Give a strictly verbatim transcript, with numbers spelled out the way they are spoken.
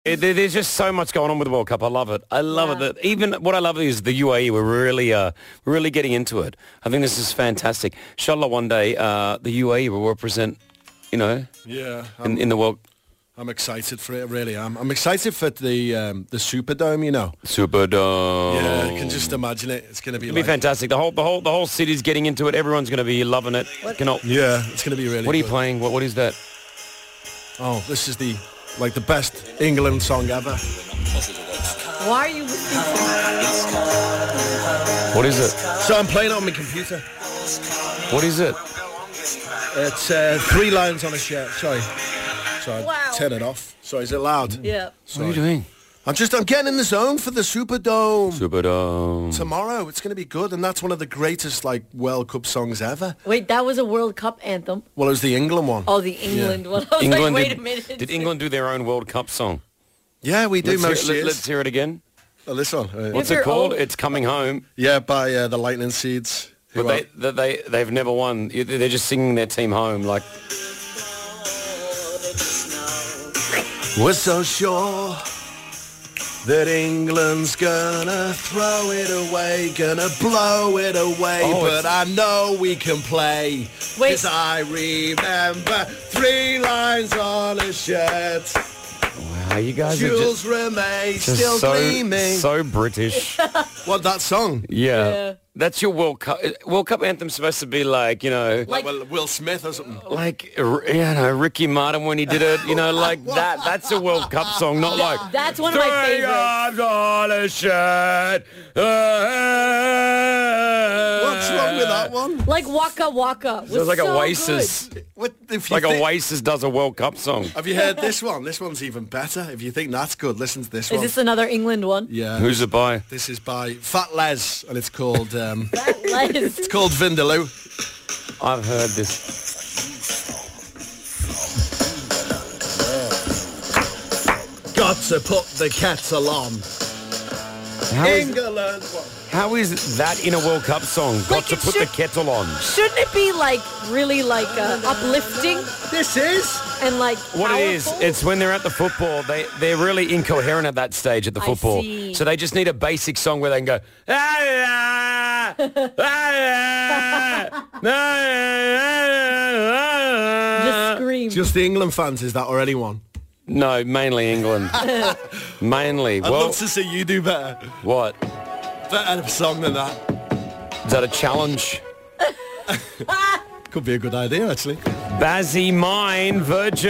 There- There's just so much going on with the World Cup. I love it. I love Yeah. it. That even what I love is the U A E. We're really, uh, really getting into it. I think this is fantastic. Inshallah, one day uh, the U A E will represent, you know, Yeah, in, I'm, in the world. I'm excited for it. Really, I'm. I'm excited for the um, the Superdome. You know. Superdome. Yeah, I can just imagine it. It's going to be. It'll be like, fantastic. The whole, the whole, the whole city's getting into it. Everyone's going to be loving it. Cannot. Yeah, it's going to be really. What are you good. playing? What, what is that? Oh, this is the like the best England song ever. Why are you listening to What is it? So I'm playing it on my computer. What is it? It's uh, three lines on a shirt. Sorry. Sorry. Wow. Turn it off. Sorry, is it loud? Yeah. What are Sorry. you doing? I'm just. I'm getting in the zone for the Superdome. Superdome. Tomorrow, it's going to be good, and that's one of the greatest like World Cup songs ever. Wait, that was a World Cup anthem. Well, it was the England one. Oh, the England one. I was England like, wait did, a minute. did England do their own World Cup song? Yeah, we do Let's most hear, years. let, us hear it again. Oh, this one. Uh, What's If it you're called? old- It's Coming Home. yeah, by uh, the Lightning Seeds. But who they, are- they, they, they've never won. You- They're just singing their team home. Like, We're so sure that England's gonna throw it away, gonna blow it away, Oh, but it's- I know we can play. Wait. 'Cause I remember three lines on a shirt. wow, you guys are Jules just, Rimet just still so, gleaming. so British. What, that song? Yeah. Yeah. That's your World Cup. World Cup anthem's supposed to be like, you know, Like- well, Will Smith or something. like, you know, Ricky Martin when he did it, you know, like that. That's a World Cup song, not like... That's one of my Three favorites. arms on a shirt. What's wrong with that one? Like Waka Waka. Was Sounds like so Oasis. good. What, if you Like think- Oasis does a World Cup song. Have you heard this one? This one's even better. If you think that's good, listen to this Is one. this another England one? Yeah. Who's it by? This is by Fat Les, and it's called um, Les. it's called Vindaloo. I've heard this. Got to put the kettle on. How is, England. how is that in a World Cup song? Got Like to it put should- the kettle on. Shouldn't it be like really like uh, uplifting This is. and like What it is, powerful? it's when they're at the football, they, they're really incoherent at that stage at the I football. see. So they just need a basic song where they can go, "Ah, ah, ah, ah, just ah." scream. Just the England fans, is that, or anyone? No, mainly England. Mainly. I'd Well, love to see you do better. what? Better song than that. Is that a challenge? Could be a good idea, actually. Bazzy Mine, Virgin.